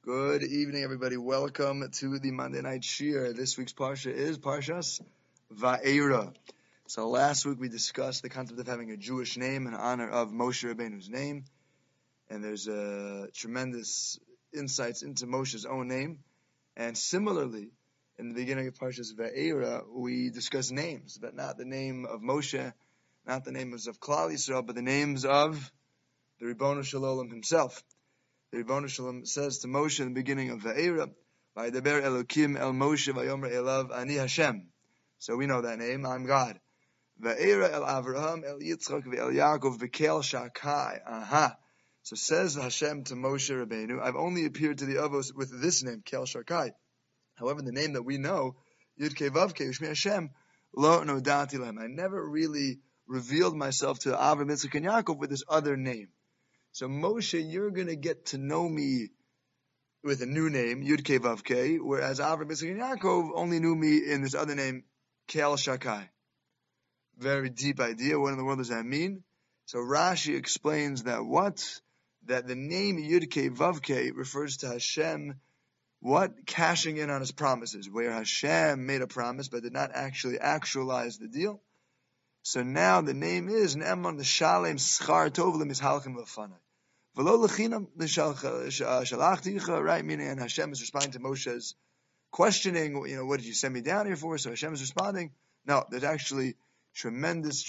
Good evening, everybody. Welcome to the Monday Night Shir. This week's Parsha is Parshas Va'era. So last week we discussed the concept of having a Jewish name in honor of Moshe Rabbeinu's name. And there's tremendous insights into Moshe's own name. And similarly, in the beginning of Parshas Va'era, we discussed names, but not the name of Moshe, not the names of Klal Yisrael, but the names of the Ribbono Shel Olam himself. The Ribbono Shel Olam says to Moshe in the beginning of Va'era, "Vayidaber Elokim el Moshe vayomer elav ani Hashem." So we know that name. I'm God. Va'era el Avraham el Yitzchak ve'el Yaakov v'kel shakai. Aha. So says Hashem to Moshe Rabbeinu, I've only appeared to the Avos with this name, Kel Shakai. However, the name that we know, Yud Kei Vav Kei Ushmi Hashem, Lo Nodati Lehem. I never really revealed myself to Avram, Yitzchak, and Yaakov with this other name. So Moshe, you're going to get to know me with a new name, Yud Kei Vav Kei, whereas Avram, Yitzchak, and Yaakov only knew me in this other name, Kel Shakai. Very deep idea. What in the world does that mean? So Rashi explains that that the name Yud Kei Vav Kei refers to Hashem, cashing in on his promises, where Hashem made a promise but did not actually actualize the deal. So now the name is Ne'eman L'Shalem Schar Tov L'Mishalchem L'Fanai. V'lo L'Chinam L'Shalachticha, right? Meaning, and Hashem is responding to Moshe's questioning, what did you send me down here for? So Hashem is responding, no, there's actually tremendous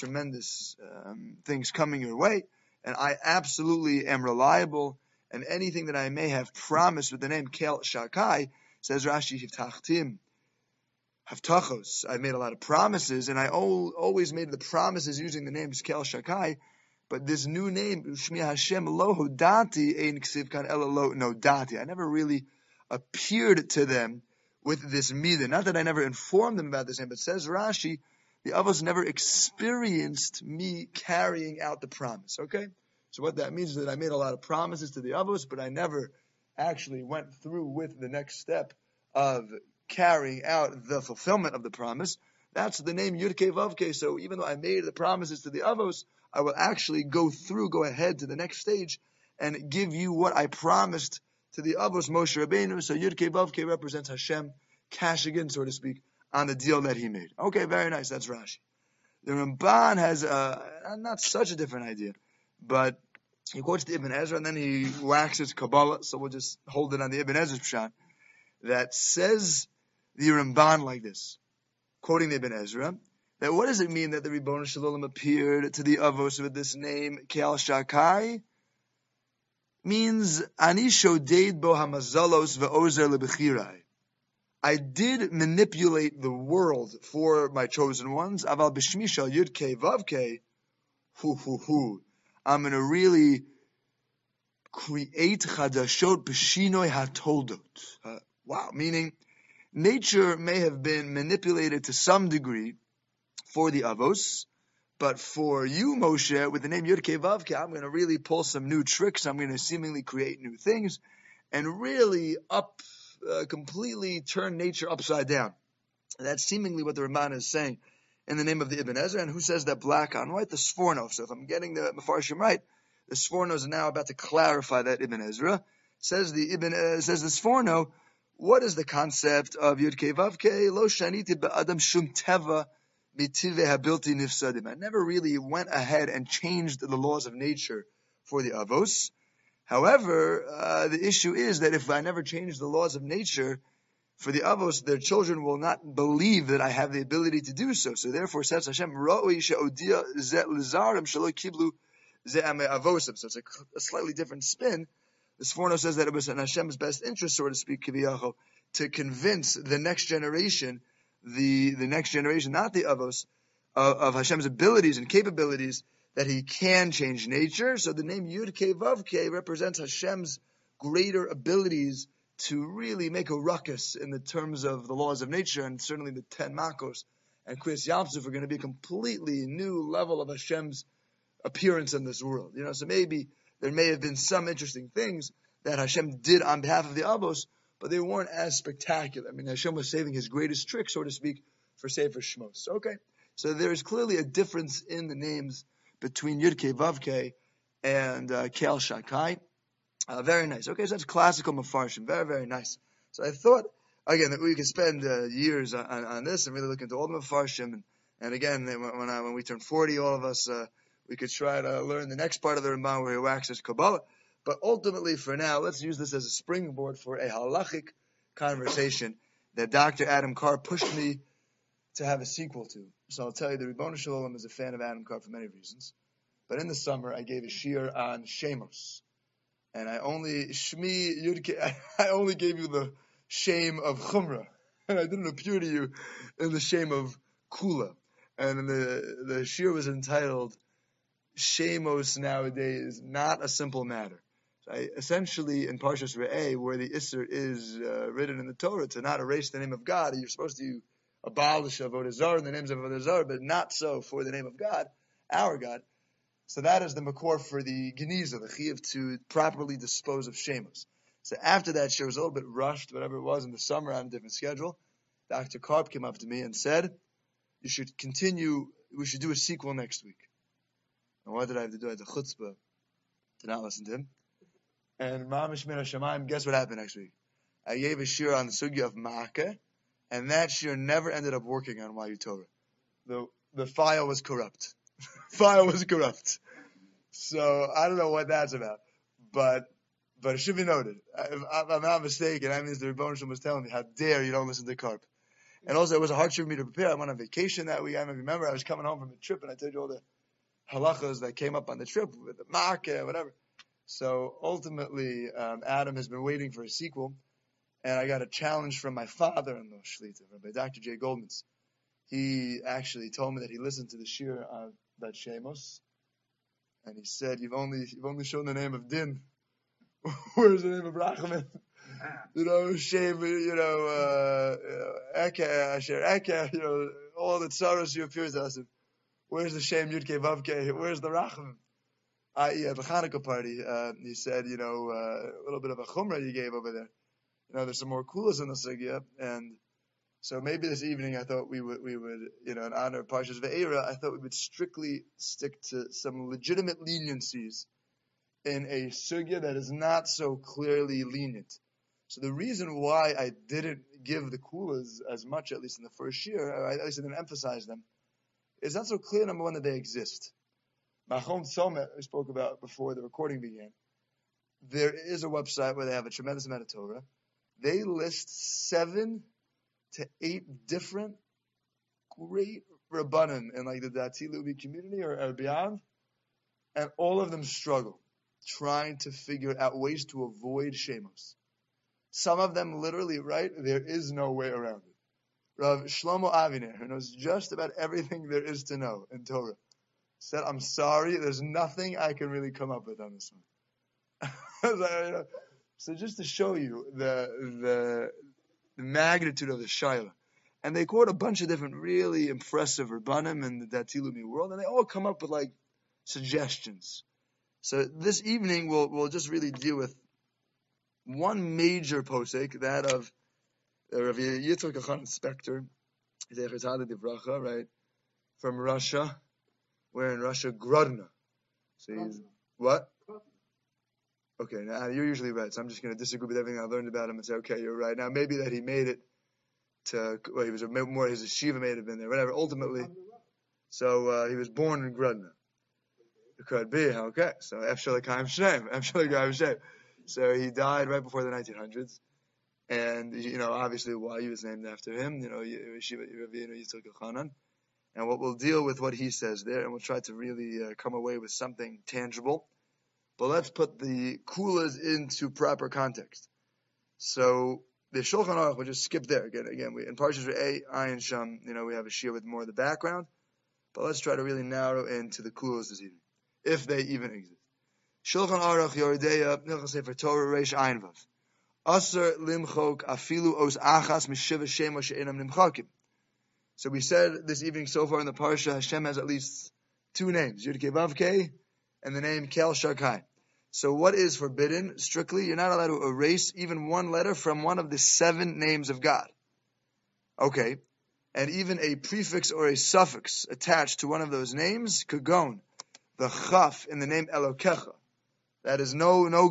things coming your way, and I absolutely am reliable, and anything that I may have promised with the name Kel Shakai, says Rashi, Hiftachtim, Haftachos, I made a lot of promises, and I always made the promises using the names Kel Shakai, but this new name, Shmi Hashem Lo Hodati Ein Ksiv Kan Ela Lo Nodati, I never really appeared to them with this midah. Not that I never informed them about this name, but says Rashi, the Avos never experienced me carrying out the promise, okay? So what that means is that I made a lot of promises to the Avos, but I never actually went through with the next step of carrying out the fulfillment of the promise. That's the name Yud Kei Vav Kei. So even though I made the promises to the Avos, I will actually go ahead to the next stage and give you what I promised to the Avos, Moshe Rabbeinu. So Yud Kei Vav Kei represents Hashem cashing in, so to speak, on the deal that he made. Okay, very nice. That's Rashi. The Ramban has not such a different idea, but he quotes the Ibn Ezra and then he waxes Kabbalah, so we'll just hold it on the Ibn Ezra's pshat, that says the Ramban like this, quoting the Ibn Ezra, that what does it mean that the Ribbono Shel Olam appeared to the Avos with this name, Kel Shakai? Means, Ani shoded bo hamazalos ve'ozer lebechirai. I did manipulate the world for my chosen ones. Aval b'shmi shel Yud Kei Vav Kei, I'm going to really create chadashot b'shinoi hatoldot. Wow, meaning nature may have been manipulated to some degree for the Avos, but for you, Moshe, with the name Yud Kei Vav Kei, I'm going to really pull some new tricks. I'm going to seemingly create new things and really completely turn nature upside down. That's seemingly what the Ramban is saying in the name of the Ibn Ezra. And who says that black on white? The Sforno. So if I'm getting the Mefarshim right, the Sforno is now about to clarify that Ibn Ezra. Says the Sforno, what is the concept of Yud Kei Vav Kei? Lo shaniti be'adam shum teva mitiveh habilti nifsadim. I never really went ahead and changed the laws of nature for the Avos. However, the issue is that if I never change the laws of nature for the Avos, their children will not believe that I have the ability to do so. So therefore, says Hashem, Ra'oi she'odia ze l'zarim shelo kiblu ze ame avosim. So it's a slightly different spin. The Sforno says that it was in Hashem's best interest, so to speak, kiviyachol, to convince the next generation, the next generation, not the Avos, of Hashem's abilities and capabilities, that he can change nature. So the name Yud Kei Vav Kei represents Hashem's greater abilities to really make a ruckus in the terms of the laws of nature, and certainly the 10 Makos and Kriyas Yamsuf are going to be a completely new level of Hashem's appearance in this world. So maybe there may have been some interesting things that Hashem did on behalf of the Avos, but they weren't as spectacular. I mean, Hashem was saving his greatest trick, so to speak, for Sefer Shmos. Okay, so there is clearly a difference in the names between Yud Kei Vav Kei and Kel Shakai. Very nice. Okay, so that's classical Mefarshim. Very, very nice. So I thought, again, that we could spend years on this and really look into all the Mefarshim. And again, when we turn 40, all of us, we could try to learn the next part of the Ramban where he waxes Kabbalah. But ultimately, for now, let's use this as a springboard for a halachic conversation that Dr. Adam Carr pushed me to have a sequel to. So I'll tell you, the Ribono Shel Olam is a fan of Adam Carr for many reasons. But in the summer, I gave a shiur on Shemos. And I only gave you the shame of Chumrah. And I didn't appear to you in the shame of Kula. And the shiur was entitled, Shemos nowadays, not a simple matter. So essentially, in Parshas Re'eh, where the Isser is written in the Torah to not erase the name of God, you're supposed to abolish Avodah Zarah, the names of Avodah Zarah, but not so for the name of God, our God. So that is the makor for the geniza, the chiyuv to properly dispose of shemos. So after that, she was a little bit rushed, whatever it was, in the summer on a different schedule. Dr. Karp came up to me and said, you should continue, we should do a sequel next week. And what did I have to do? I had the chutzpah to not listen to him. And Ma'amish Min HaShamayim, guess what happened next week? I gave a shiur on the sugya of Ma'akeh, and that shiur never ended up working on YU Torah. The file was corrupt. So I don't know what that's about, but it should be noted. If I'm not mistaken, that means the Ribono Shel Olam was telling me, how dare you don't listen to Karp. And also, it was a hardship for me to prepare. I went on vacation that week. I remember I was coming home from a trip, and I told you all the halachas that came up on the trip with the Makkah, whatever. So ultimately, Adam has been waiting for a sequel, and I got a challenge from my father-in-law, Shlita, Rabbi Dr. J. Goldman's. He actually told me that he listened to the shiur about Shemos, and he said, "You've only shown the name of Din. Where's the name of Rachamim? Shem, Eke, Asher Eke, all the tzaros you appear to us. Where's the Shem Yudke Vavke? Where's the Rachamim?" At the Hanukkah party, he said, a little bit of a chumrah you gave over there. There's some more kulas in the sugya, and so maybe this evening I thought we would, in honor of Parshas Ve'era, I thought we would strictly stick to some legitimate leniencies in a sugya that is not so clearly lenient. So the reason why I didn't give the kulas as much, at least in the first year, or at least I didn't emphasize them, is not so clear, number one, that they exist. Machon Somet, we spoke about before the recording began. There is a website where they have a tremendous amount of Torah. They list 7 to 8 different great Rabbanim in like the Dati Leumi community or beyond, and all of them struggle trying to figure out ways to avoid Shemos. Some of them literally, right, there is no way around it. Rav Shlomo Aviner, who knows just about everything there is to know in Torah, said, "I'm sorry, there's nothing I can really come up with on this one." So just to show you the magnitude of the Shaila. And they quote a bunch of different really impressive Rabbanim in the Dati Leumi world, and they all come up with like suggestions. So this evening we'll just really deal with one major posek, that of Rav Yitzchak Kachan Spector, right, from Russia. We're in Russia, Grodno. So he's what? Okay, now you're usually right, so I'm just going to disagree with everything I learned about him and say, okay, you're right. Now maybe that he made it to, well, he was more, his yeshiva may have been there, whatever. Ultimately, so he was born in Grodno. It could be, okay. So Efshel L'Chaim Shem. So he died right before the 1900s, and obviously why he was named after him. Yeshiva Ravina Yitzchak Elchanan. And we'll deal with what he says there, and we'll try to really come away with something tangible. But let's put the kulas into proper context. So the Shulchan Aruch, we'll just skip there. Again, in Parshas Re'eh, Ayin Sham, we have a shiur with more of the background. But let's try to really narrow into the kulas this evening, if they even exist. Shulchan Aruch Yoredeya Hilchos Sefer Torah Reish Ayin Vav. Aser limchok afilu os achas mishiva shema she'enam nimchakim. So we said this evening so far in the Parsha, Hashem has at least 2 names, Yud-Kei Vav-Kei, and the name Kel Shakai. So what is forbidden? Strictly, you're not allowed to erase even one letter from one of the 7 names of God. Okay. And even a prefix or a suffix attached to one of those names, kagon, the chaf in the name Elokecha, that is no good.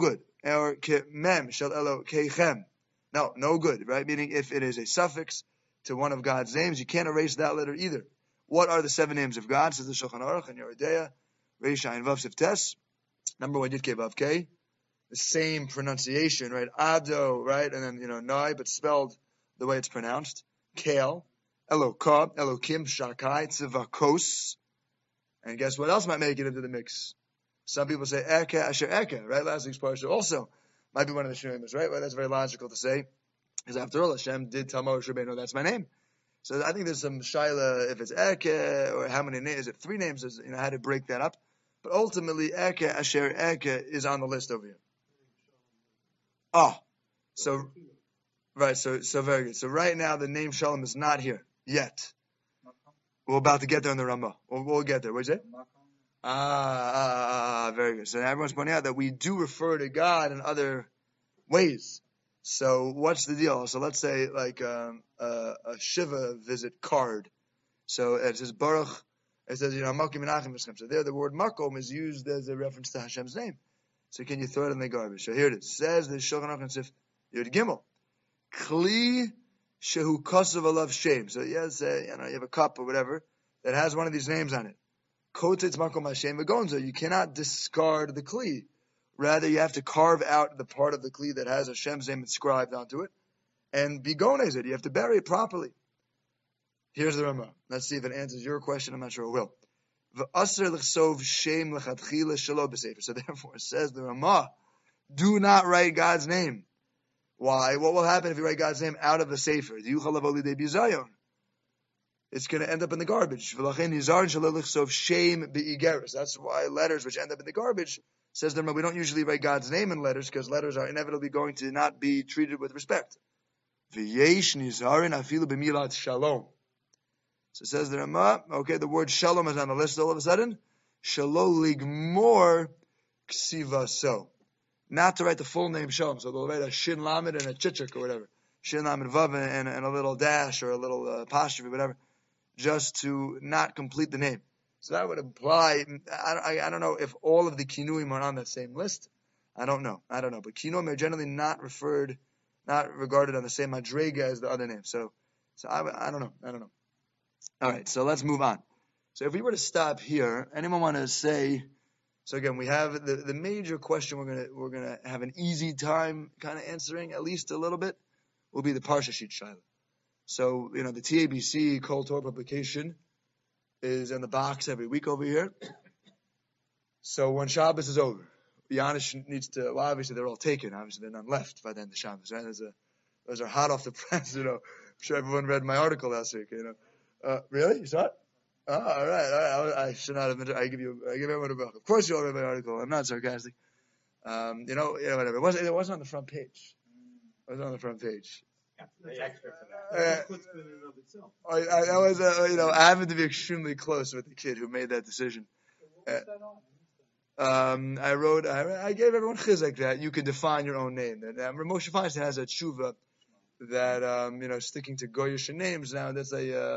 or Mem Shel Elokechem. No good, right? Meaning if it is a suffix to one of God's names, you can't erase that letter either. What are the 7 names of God? Says the Shulchan Aruch and Yeridea, Reish Ayin Vav Siftes. Number 1, Yud Kei Vav Kei. The same pronunciation, right? Ado, right? And then, Nai, but spelled the way it's pronounced. Kale, Elokah, Elokim, Shakai, Tzivakos. And guess what else might make it into the mix? Some people say Eke Asher Eke, right? Last week's parsha also might be one of the Shemimus, right? Well, that's very logical to say, because after all, Hashem did tell Moshe Rabbeinu, that's my name. So I think there's some shaila if it's Eke or how many names. Is it 3 names? How to break that up? But ultimately, Eke Asher Eke is on the list over here. Oh, so right, so very good. So right now the name Shalom is not here yet. We're about to get there in the Ramah. We'll get there. What'd you say? Very good. So everyone's pointing out that we do refer to God in other ways. So what's the deal? So let's say like a Shiva visit card. So it says Baruch. It says Makom Menachem V'Shem. So there the word Makom is used as a reference to Hashem's name. So can you throw it in the garbage? So here it is. Says the Shulchan Aruch and Sif Yud Gimel. Kli shehu kosav alav shem. So yes, you have a cup or whatever that has one of these names on it. Kotetz makom hashem v'gonzo. You cannot discard the kli. Rather, you have to carve out the part of the kli that has Hashem's name inscribed onto it and bigonez it. You have to bury it properly. Here's the Ramah. Let's see if it answers your question. I'm not sure it will. V'aser l'chsov shem l'chadchila shelo b'sefer. So therefore, says the Ramah, do not write God's name. Why? What will happen if you write God's name out of the sefer? It's going to end up in the garbage. That's why letters which end up in the garbage, says the Ramah, we don't usually write God's name in letters because letters are inevitably going to not be treated with respect. So says the Ramah, okay, the word shalom is on the list all of a sudden. Shalom ligmor ksivaso. Not to write the full name shalom. So they'll write a shin lamed and a chichik or whatever. Shin lamed vav and a little dash or a little apostrophe, whatever. Just to not complete the name. So that would imply, I don't know if all of the kinuim are on that same list. I don't know. But kinuim are generally not regarded on the same madrega as the other names. So I don't know. All right, so let's move on. So if we were to stop here, anyone want to say? So again, we have the major question we're gonna have an easy time kind of answering, at least a little bit, will be the Parsha Sheet Shaila. So the TABC Kol Torah publication is in the box every week over here. So when Shabbos is over, Yanish needs to. Well, obviously they're all taken. Obviously they're none left by the end of Shabbos. Right? Those are hot off the press. I'm sure everyone read my article last week. Really? You saw it? Oh, all right. I should not have. I give everyone a book. Of course, you all read my article. I'm not sarcastic. Whatever. It wasn't on the front page. It was on the front page. I happened to be extremely close with the kid who made that decision. I gave everyone chizek that you can define your own name. And Moshe Feinstein has a tshuva that sticking to goyish names now. That's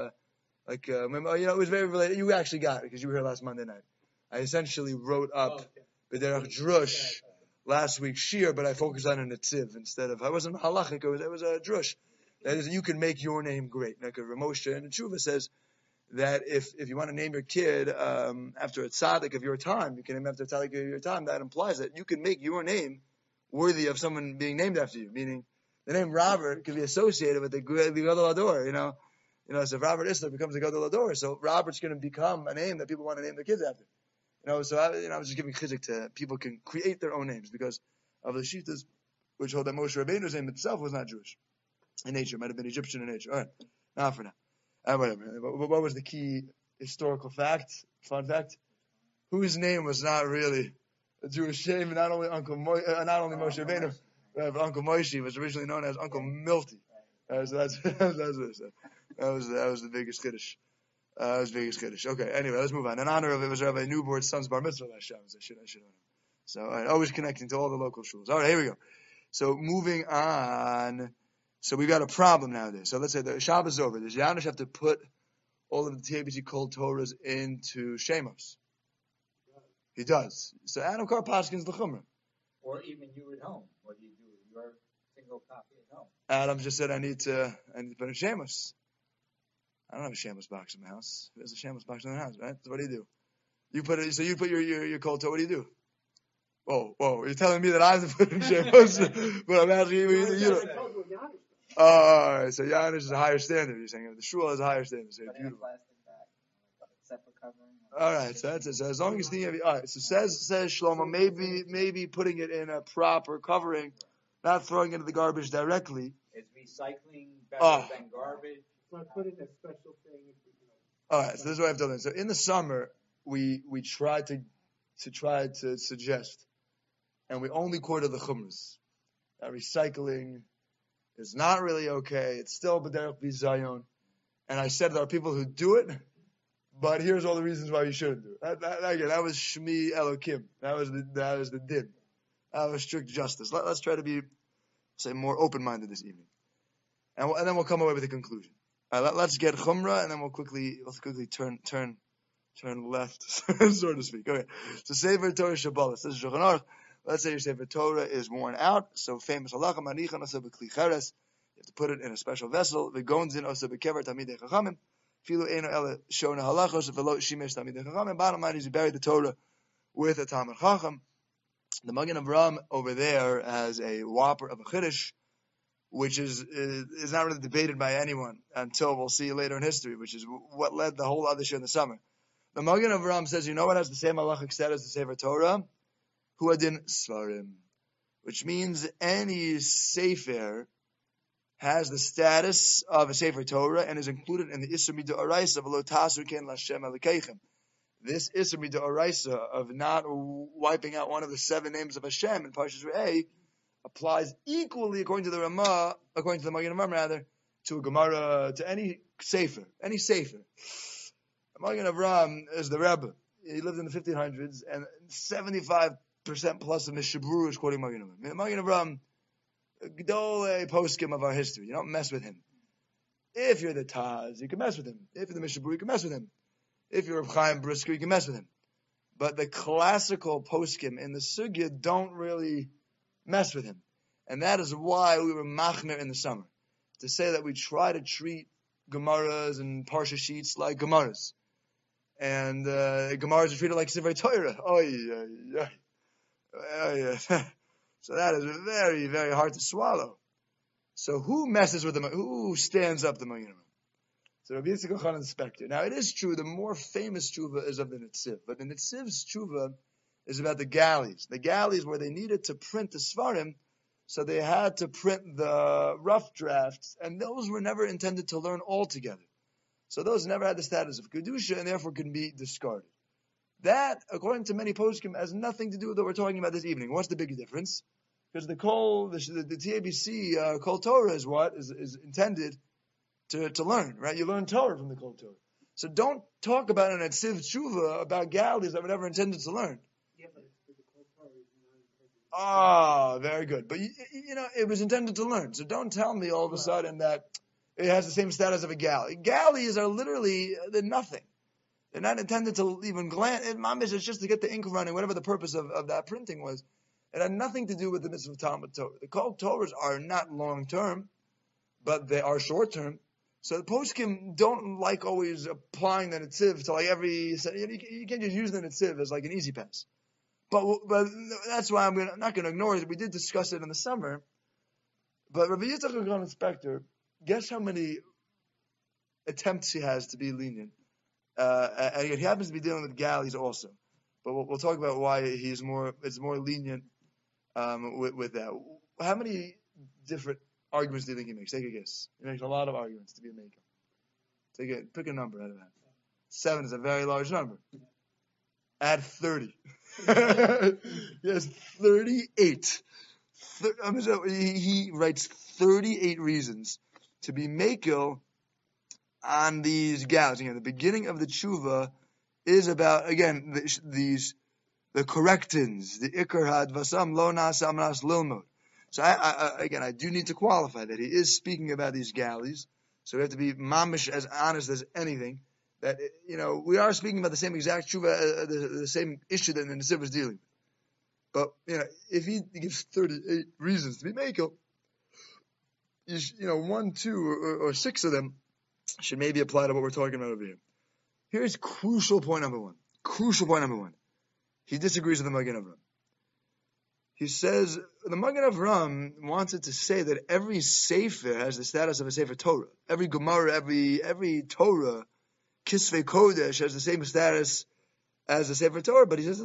it was very related. You actually got it because you were here last Monday night. I essentially wrote up B'derech Drush last week's shir, but I focused on a netziv instead of. I wasn't halachic. It was a drush. That is, you can make your name great. Like Ramosha and Tshuva says that if you want to name your kid after a tzaddik of your time, you can name after a tzaddik of your time. That implies that you can make your name worthy of someone being named after you. Meaning, the name Robert can be associated with the Gadol Hador. So if Robert Isler becomes a Gadol Hador, so Robert's going to become a name that people want to name their kids after. So I was just giving chizik to people can create their own names because of the shittas which hold that Moshe Rabbeinu's name itself was not Jewish in nature, might have been Egyptian in nature. All right, now for now. Whatever. What was the key historical fact? Fun fact: whose name was not really a Jewish name? Not only Moshe Rabbeinu, but Uncle Moshe was originally known as Uncle Milty. So that's that was the biggest chiddush. Okay, anyway, let's move on. In honor of it was Rabbi Newborn's son's bar mitzvah last Shabbos. I should know. So, all right, always connecting to all the local shuls. All right, here we go. So, moving on. So, we've got a problem nowadays. So, let's say the Shabbos is over. Does Yanish have to put all of the TABC Kol Torahs into Shemos? He does. So, Adam Kar Paskins L'chumra. Or even you at home. What do? Your single copy at home? Adam just said I need to put in Shamus. I don't have a Shamus box in my house. There's a Shamus box in the house, right? So what do? You put it. So you put your cold toe. What do you do? Whoa! You're telling me that I have to put in Shamus, but I'm asking you. All right. So Yanish is a higher standard. You're saying the shul is a higher standard. So beautiful. All right, so that's it. So as long as the all right, so says Shlomo, maybe putting it in a proper covering, not throwing it into the garbage directly. Is recycling better than garbage? So put in a special thing. All right, so this is what I've done. So in the summer, we try to suggest, and we only quarter the chumras. That recycling is not really okay. It's still b'derech bizayon. And I said there are people who do it. But here's all the reasons why you shouldn't do it. That was Shmi Elokim. That was the din. That was strict justice. Let's try to be, say, more open-minded this evening, and then we'll come away with a conclusion. All right, let's get Chumrah, and then we'll quickly turn left, so to speak. Okay. So Sefer Torah Shabbalah. This is Shulchan Aruch. Let's say your Sefer Torah is worn out. So famous halacha manichan asa b'kli cheres. You have to put it in a special vessel. V'gonzin asa b'kever tamidei chachamim. Bottom line is you bury the Torah with a Talmud Chacham. The Magen Avraham over there has a whopper of a Chiddush, which is not really debated by anyone until we'll see later in history, which is what led the whole other year in the summer. The Magen Avraham says, you know what has the same halachic status as the Sefer Torah? Huadin Svarim, which means any Sefer has the status of a Sefer Torah and is included in the Isser Mid'oraisa v'lo tasur ken l'Hashem Elokeichem. This Isser Mid'oraisa of not wiping out one of the 7 names of Hashem in Parshas Re'eh applies equally, according to the Ramah, according to the Magen Avraham rather, to a Gemara, to any Sefer. The Magen Avraham is the Rebbe. He lived in the 1500s, and 75% plus of Mishaburu is quoting Magen Avraham. Magen Avraham, Gdolei poskim of our history. You don't mess with him. If you're the Taz, you can mess with him. If you're the Mishabur, you can mess with him. If you're Reb Chaim Brisker, you can mess with him. But the classical poskim in the Sugya don't really mess with him. And that is why we were machmer in the summer. To say that we try to treat Gemaras and Parsha sheets like Gemaras. And Gemaras are treated like Sefer Torah. So that is very, very hard to swallow. So who messes with them? Who stands up the Magen Avraham? So Rabbi Yitzchak Elchanan Inspector. Now it is true, the more famous tshuva is of the Netziv. But the Netziv's tshuva is about the galleys. The galleys where they needed to print the Svarim, so they had to print the rough drafts, and those were never intended to learn altogether. So those never had the status of Kedusha, and therefore can be discarded. That, according to many poskim, has nothing to do with what we're talking about this evening. What's the big difference? Because the TABC Kol Torah is what is intended to learn, right? You learn Torah from the Kol Torah. So don't talk about an Netziv Tshuva about galleys that were never intended to learn. Yeah, but the Kol Torah is not intended. Very good. But it was intended to learn. So don't tell me all of a sudden that it has the same status of a galley. Galleys are literally they're nothing. They're not intended to even glance. It's just to get the ink running, whatever the purpose of that printing was. It had nothing to do with the mitzvah of Talmud Torah. The Kol Torahs are not long-term, but they are short-term. So the poskim don't like always applying the Netziv to like every... You can't just use the Netziv as like an easy pass. But that's why I'm not going to ignore it. We did discuss it in the summer. But Rabbi Yitzchak Elchanan Inspector, guess how many attempts he has to be lenient? And he happens to be dealing with galleys also. But we'll talk about why it's more lenient with that. How many different arguments do you think he makes? Take a guess. He makes a lot of arguments to be making. Pick a number out of that. 7 is a very large number. Add 30. Yes, 38. He writes 38 reasons to be makel on these galleys. Again, the beginning of the tshuva is about, again, the correctins, the ikar hadvasam lo nasam nas lilmod. So I do need to qualify that he is speaking about these galleys. So we have to be mamish as honest as anything. That we are speaking about the same exact tshuva, the same issue that the Netziv was dealing with. But, if he gives 38 reasons to be Mekel, 1, 2, or 6 of them should maybe apply to what we're talking about over here. Here's crucial point number one. He disagrees with the Magen Avraham. He says the Magen Avraham wants it to say that every Sefer has the status of a Sefer Torah. Every Gemara, every Torah, Kisvei Kodesh, has the same status as a Sefer Torah, but he says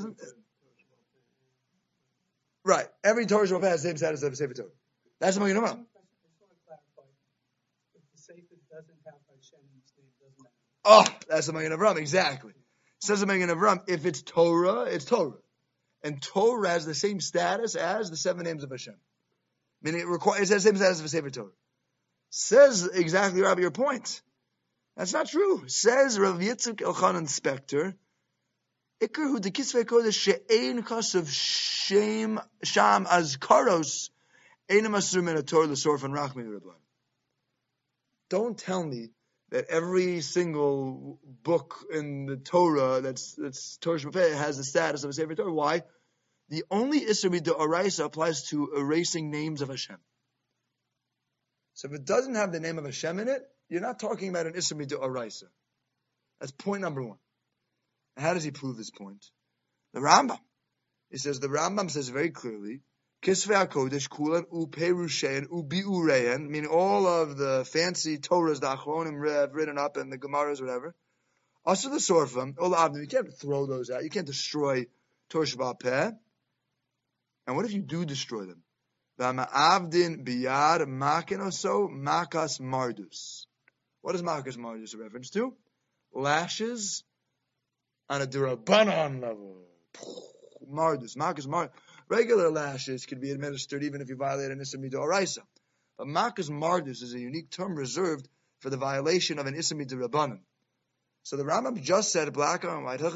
right. Every Torah Shabbat has the same status as a Sefer Torah. That's the Magen Avraham. I just want to clarify. If the Sefer doesn't have Hashem's name, doesn't matter. Oh, that's the Magen Avraham, exactly. Says the Magen Avraham, if it's Torah, it's Torah. And Torah has the same status as the 7 names of Hashem. Meaning it has the same status of a Sefer Torah. Says exactly, Rabbi, your point. That's not true. Says Rav Yitzchak Elchanan Spector, Iker hu de kisvei kodesh she'ein kasav sham azkaros ein masur min haTorah l'sorf and rachmi l'Rabban. Don't tell me that every single book in the Torah that's Torah Sheba'al has the status of a Sefer Torah. Why? The only Isser Midoraisa applies to erasing names of Hashem. So if it doesn't have the name of Hashem in it, you're not talking about an Isser Midoraisa. That's point number one. How does he prove this point? The Rambam. He says, the Rambam says very clearly, Kisvei HaKodesh kulan u'perushein u'bi'urein, meaning all of the fancy Torahs the Achronim have written up and the Gemaras, whatever. Also the Sorfim, all the Avdim, you can't throw those out. You can't destroy Torah Sheba'al Peh. And what if you do destroy them? V'ama'avdin biyad makinoso makas mardus. What is makas mardus a reference to? Lashes on a durabanan level. Mardus, makas mardus. Regular lashes can be administered even if you violate an Issa Midoraisa. But makas mardus is a unique term reserved for the violation of an Issa Midorabanan. So the Rambam just said, black on white,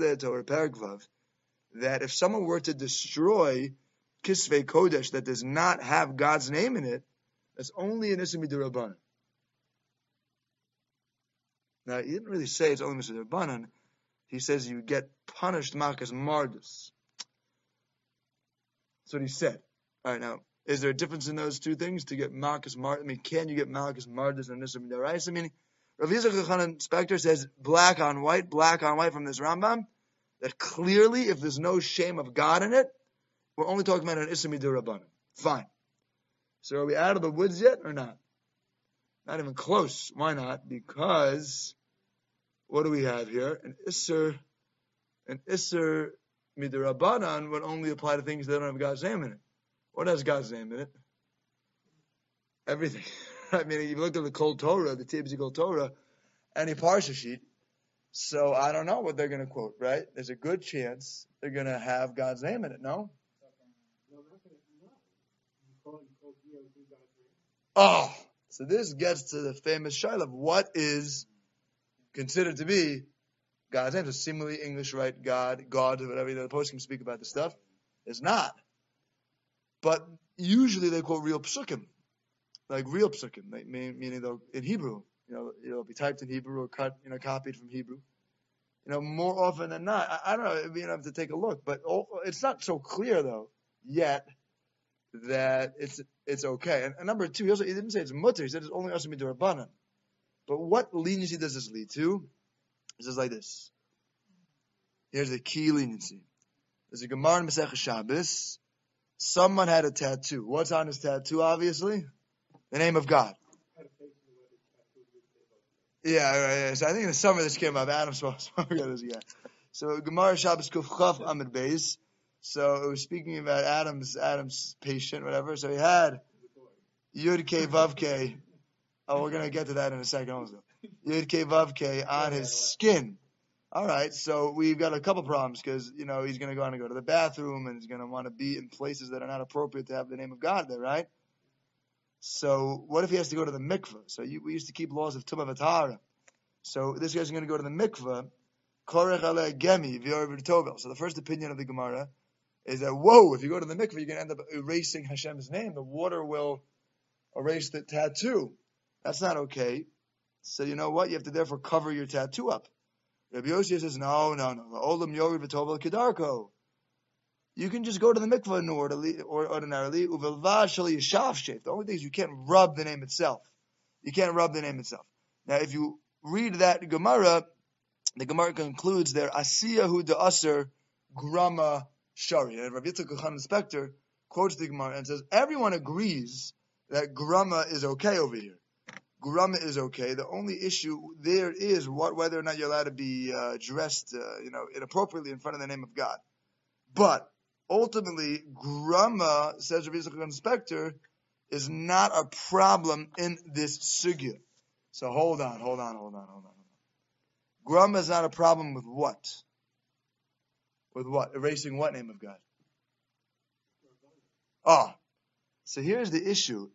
that if someone were to destroy Kisvei Kodesh that does not have God's name in it, that's only an Issa Midorabanan. Now, he didn't really say it's only Issa Midorabanan. He says you get punished makas mardus. That's what he said. All right, now, is there a difference in those two things to get makas mardus? I mean, can you get makas mardus and Issa Midoraisa? I mean, Rav Yitzchak Elchanan Spector says black on white from this Rambam, that clearly, if there's no shame of God in it, we're only talking about an Issa Midorabanan. Fine. So are we out of the woods yet or not? Not even close. Why not? Because what do we have here? An Isser Midorabanan would only apply to things that don't have God's name in it. What has God's name in it? Everything. I mean, if you look at the Kol Torah, the TBC Kol Torah, any Parsha sheet, so I don't know what they're going to quote, right? There's a good chance they're going to have God's name in it, no? Oh, so this gets to the famous shaila of what is considered to be God's name. So seemingly English, right? God, whatever the post can speak about this stuff, is not. But usually they quote real psukim, like real psukim, like, meaning they'll in Hebrew. It'll be typed in Hebrew or copied from Hebrew. More often than not, I don't know. You have to take a look, but it's not so clear though yet that it's okay. And number two, he didn't say it's mutter. He said it's only Asa Midorabanan. But what leniency does this lead to? It says like this. Here's the key leniency. There's a Gemara in Masechah Shabbos. Someone had a tattoo. What's on his tattoo? Obviously, the name of God. Yeah. So I think in the summer this came up. Adam spoke about this. Yeah. So Gemara Shabbos Kuf Chaf Amid Beis. So it was speaking about Adam's patient, whatever. So he had Yud K Vav K. Oh, we're gonna get to that in a second also. Yud K Vav K on his skin. All right. So we've got a couple problems because he's gonna go to the bathroom and he's gonna want to be in places that are not appropriate to have the name of God there, right? So what if he has to go to the mikveh? So we used to keep laws of Tumah V'Tahara. So this guy's going to go to the mikveh. Korech aleh gemi v'yoreh v'tovel. So the first opinion of the Gemara is that, if you go to the mikveh, you're going to end up erasing Hashem's name. The water will erase the tattoo. That's not okay. So you know what? You have to therefore cover your tattoo up. Rabbi Yossi says, no. Olam yoreh v'tovel kedarko. you can just go to the mikvah ordinarily. The only thing is you can't rub the name itself. You can't rub the name itself. Now, if you read that Gemara, the Gemara concludes there, Asiyahu de Aser Grama Shari. And Rabbi Yitzchak Elchanan Spector quotes the Gemara and says, everyone agrees that Grama is okay over here. Grama is okay. The only issue there is whether or not you're allowed to be dressed, inappropriately in front of the name of God. But ultimately, Grama, says Rabbi Yitzchak Elchanan Spector, is not a problem in this sugya. So hold on. Grama is not a problem with what? With what? Erasing what name of God? So here's the issue.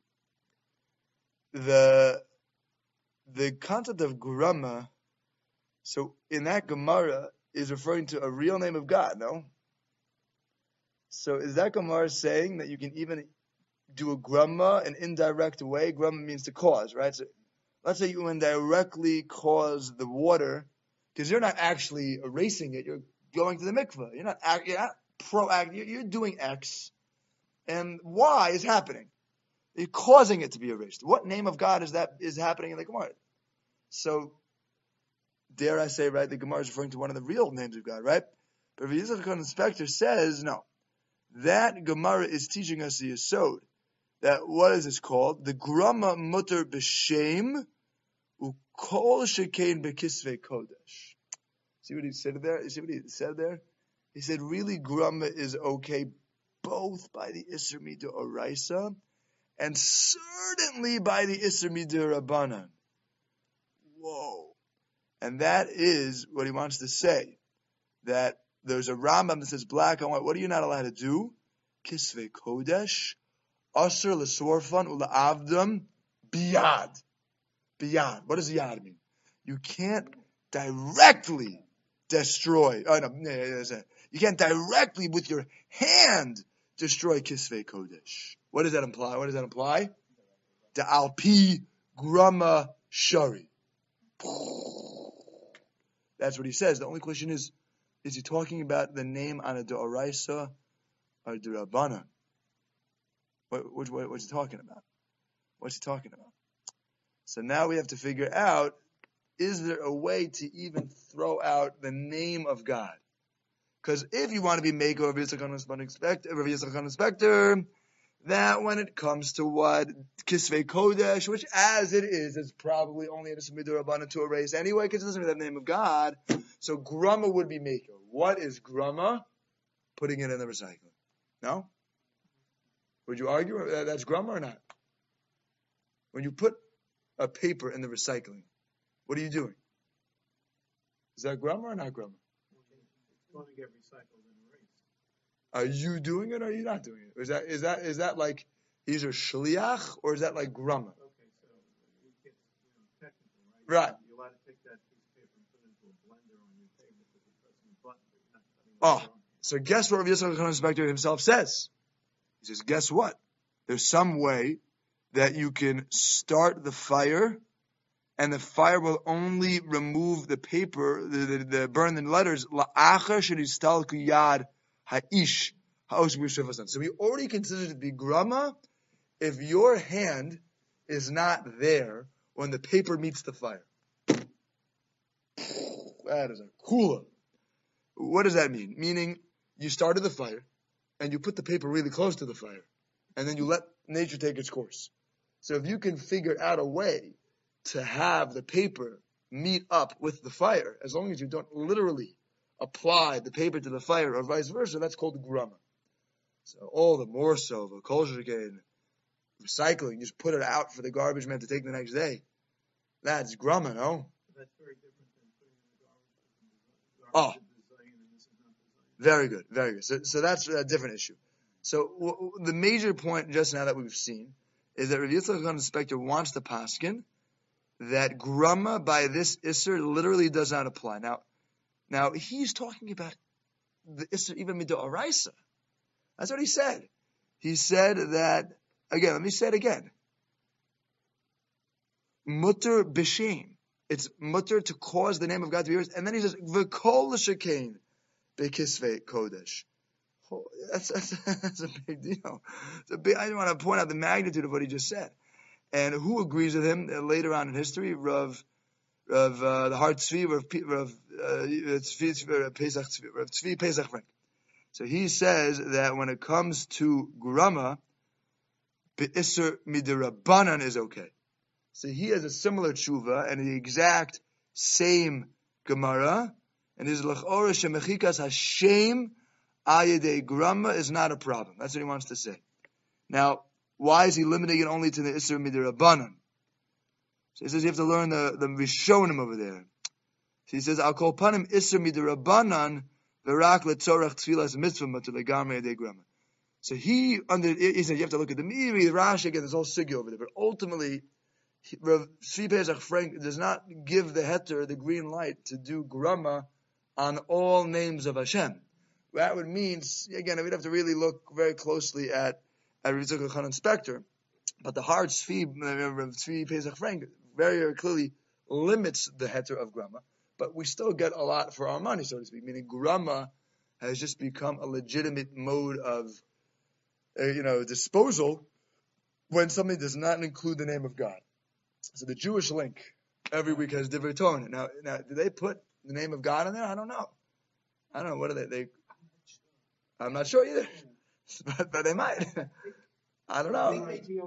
The concept of Grama, so in that Gemara, is referring to a real name of God, no? So is that Gemara saying that you can even do a Grama an indirect way? Grama means to cause, right? So let's say you indirectly cause the water, because you're not actually erasing it, you're going to the mikveh. You're not proactive, you're doing X, and Y is happening. You're causing it to be erased. What name of God is happening in the Gemara? So, dare I say, right, the Gemara is referring to one of the real names of God, right? But Rabbi Yitzchak Elchanan Spector says, no. That Gemara is teaching us the Yesod. That, what is this called? The Grama Mutter B'Shem Ukol Shekein B'Kisvei Kodesh. See what he said there? You see what he said there? He said, really, Grama is okay both by the Isser Midah Oraisa and certainly by the Isser Midah Rabbanan. Whoa. And that is what he wants to say. That there's a Rambam that says black and white. What are you not allowed to do? Kisvei Kodesh, Asr L'Sorfan Ula'avdam, Biyad. Biyad. What does Yad mean? You can't directly destroy. You can't directly with your hand destroy Kisvei Kodesh. What does that imply? The Alpi Grama Shari. That's what he says. The only question is he talking about the name on a D'Oraisa or D'Rabbanan? What's he talking about? What's he talking about? So now we have to figure out, is there a way to even throw out the name of God? Because if you want to be Meiko of Rabbi Yitzchak Elchanan Spector, that when it comes to what? Kisvei Kodesh, which as it is probably only an Isser Midah Rabbanan to erase anyway, because it doesn't have the name of God. So Grama would be Meiko. What is Grama? Putting it in the recycling. No? Would you argue that's Grama or not? When you put a paper in the recycling, what are you doing? Is that Grama or not Grama? It's going to get recycled and erased. Are you doing it or are you not doing it? Is that like either shliach or is that like Grama? Okay, so you get technical, right? Right. You're allowed to take that piece of paper and put it into a blender on your table because you're pressing a button, but you're not cutting it. So guess what Rabbi Yitzchak Elchanan Spector himself says? He says, guess what? There's some way that you can start the fire and the fire will only remove the paper, the burn the letters, la'achar shenistalku yad ha'ish ha'osh b'shefasan. So we already considered it to be Grama if your hand is not there when the paper meets the fire. That is a cooler. What does that mean? Meaning, you started the fire, and you put the paper really close to the fire, and then you let nature take its course. So if you can figure out a way to have the paper meet up with the fire, as long as you don't literally apply the paper to the fire or vice versa, that's called Grama. So all the more so, the culture again, recycling, just put it out for the garbage man to take the next day. That's Grama, no? That's very different than putting in the garbage. Design and this is not design. Very good, very good. So that's a different issue. So the major point just now that we've seen is that Rabbi Yitzchak Elchanan Spector wants the paskin that Grama by this Isser literally does not apply. Now he's talking about the Isser even Midah Oraisa. That's what he said. He said that, again, let me say it again. Mutter b'shem. It's mutter to cause the name of God to be erased. And then he says, v'kol l'shekain b'kisvei kodesh. That's a big deal. I just want to point out the magnitude of what he just said. And who agrees with him later on in history? Rav the Har Tzvi, Rav Tzvi Pesach Frank. So he says that when it comes to grama, Be'isr midirabanan is okay. So he has a similar tshuva and the exact same Gemara, and his l'chora shemechikas hashem ayedei grama is not a problem. That's what he wants to say. Now, why is he limiting it only to the Isser midirabanan? So he says you have to learn the Rishonim over there. So he says Al kol panim Isser midirabanan v'rak letzorach tfilas mitzvah matelegamre ayedei grama. So he says you have to look at the Miri, the Rashi, again, there's all sugya over there, but ultimately Rav Tzvi Pesach Frank does not give the heter the green light to do grama on all names of Hashem. That would mean, again, we'd have to really look very closely at Rav Yitzchak Elchanan Spector, but the Har Tzvi, Rav Tzvi Pesach Frank very, very clearly limits the heter of grama, but we still get a lot for our money, so to speak, meaning grama has just become a legitimate mode of disposal when something does not include the name of God. So the Jewish link every week has Divrei Torah. Now, do they put the name of God in there? I don't know. What are they? I'm not sure either, but they might. I don't know.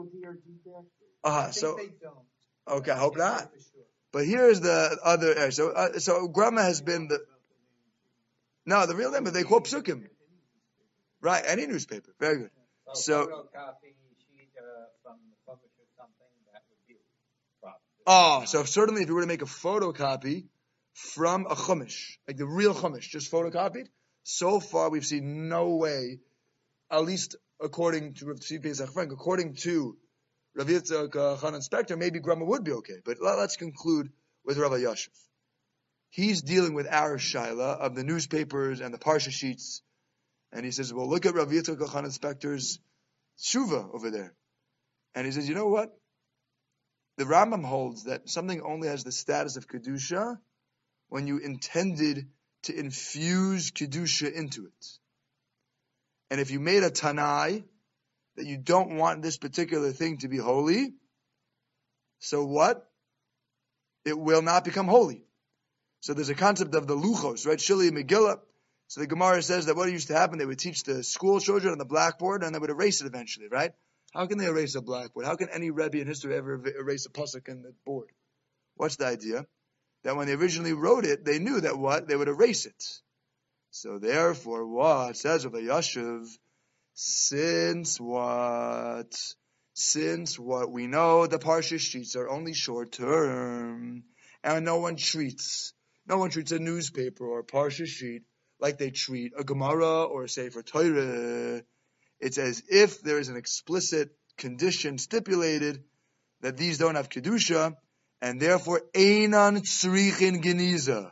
So they don't. Okay, I hope not. But here's the other. So grama has been the real name, but they quote psukim. Right, any newspaper. Very good. So photocopy sheet from the publisher, something that would be a problem. So certainly if you were to make a photocopy from a chumash, like the real chumash, just photocopied, so far we've seen no way, at least according to Rav Tzvi Pesach Frank, according to Rav Yitzchak Elchanan Spector, maybe grama would be okay. But let's conclude with Rav Yashiv. He's dealing with our shaila of the newspapers and the parsha sheets. And he says, well, look at Rav Yitzchak Elchanan Spector's tshuva over there. And he says, you know what? The Rambam holds that something only has the status of Kedusha when you intended to infuse Kedusha into it. And if you made a Tanai that you don't want this particular thing to be holy, so what? It will not become holy. So there's a concept of the luchos, right? Shili Megillah. So the Gemara says that what used to happen, they would teach the school children on the blackboard and they would erase it eventually, right? How can they erase a blackboard? How can any Rebbe in history ever erase a pasuk in the board? What's the idea? That when they originally wrote it, they knew that what? They would erase it. So therefore, what? Says Rav Yashiv, since what? We know the parsha sheets are only short term, and no one treats a newspaper or a parsha sheet like they treat a Gemara or a Sefer Torah. It's as if there is an explicit condition stipulated that these don't have Kedusha, and therefore Einan Tzrichin Geniza.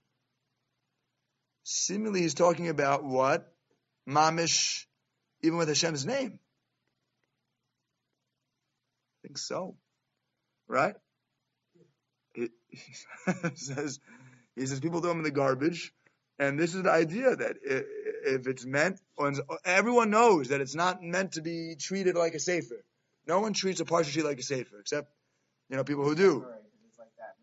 Similarly, he's talking about what? Mamish, even with Hashem's name. I think so. Right? He says people throw them in the garbage. And this is the idea that if it's meant, everyone knows that it's not meant to be treated like a sefer. No one treats a parsha sheet like a sefer, except people who do. It's like that.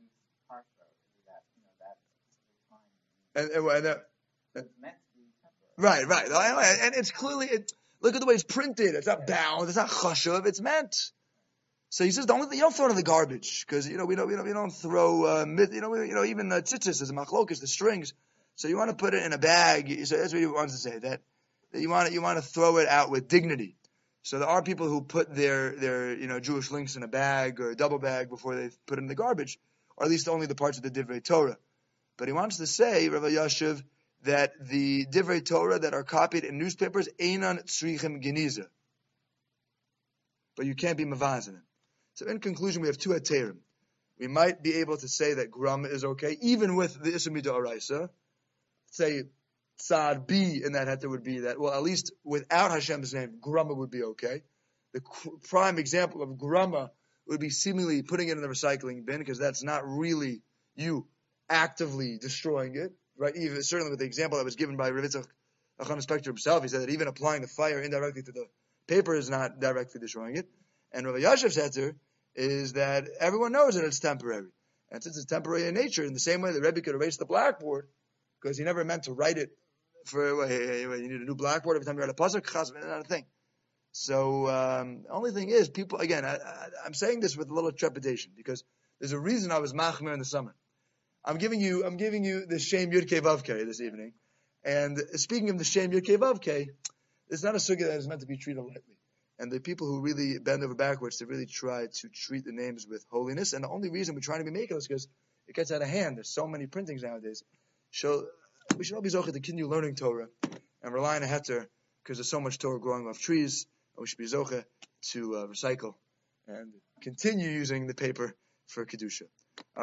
Right. And it's clearly, look at the way it's printed. It's not bound. It's not chashuv. It's meant. So he says the only thing, you don't throw it in the garbage because we don't throw even the tzitzis, the machlokas, the strings. So you want to put it in a bag. So that's what he wants to say, that you want to throw it out with dignity. So there are people who put their Jewish links in a bag or a double bag before they put it in the garbage, or at least only the parts of the Divrei Torah. But he wants to say, Rav Yashiv, that the Divrei Torah that are copied in newspapers, Einan Tzrichem Geniza. But you can't be mavaz in them. So in conclusion, we have two heterim. We might be able to say that grama is okay, even with the Isser Midoraisa. Say Tzad B in that heter would be that, well, at least without Hashem's name, grama would be okay. The prime example of grama would be seemingly putting it in the recycling bin, because that's not really you actively destroying it, right? Even certainly with the example that was given by Rav Yitzchak Achon Spector himself, he said that even applying the fire indirectly to the paper is not directly destroying it. And Rabbi Yashev's answer is that everyone knows that it's temporary. And since it's temporary in nature, in the same way that Rebbe could erase the blackboard, because he never meant to write it for, you need a new blackboard every time you write a pasuk, not a thing. So, the only thing is, people, again, I'm saying this with a little trepidation, because there's a reason I was machmir in the summer. I'm giving you the Shem Yud Kei Vav Kei this evening. And speaking of the Shem Yud Kei Vav Kei, it's not a sugya that is meant to be treated lightly. And the people who really bend over backwards to really try to treat the names with holiness, and the only reason we're trying to be making is because it gets out of hand. There's so many printings nowadays. So we should all be zocheh to continue learning Torah and rely on a heter, because there's so much Torah growing off trees, and we should be zocheh to recycle and continue using the paper for kedusha.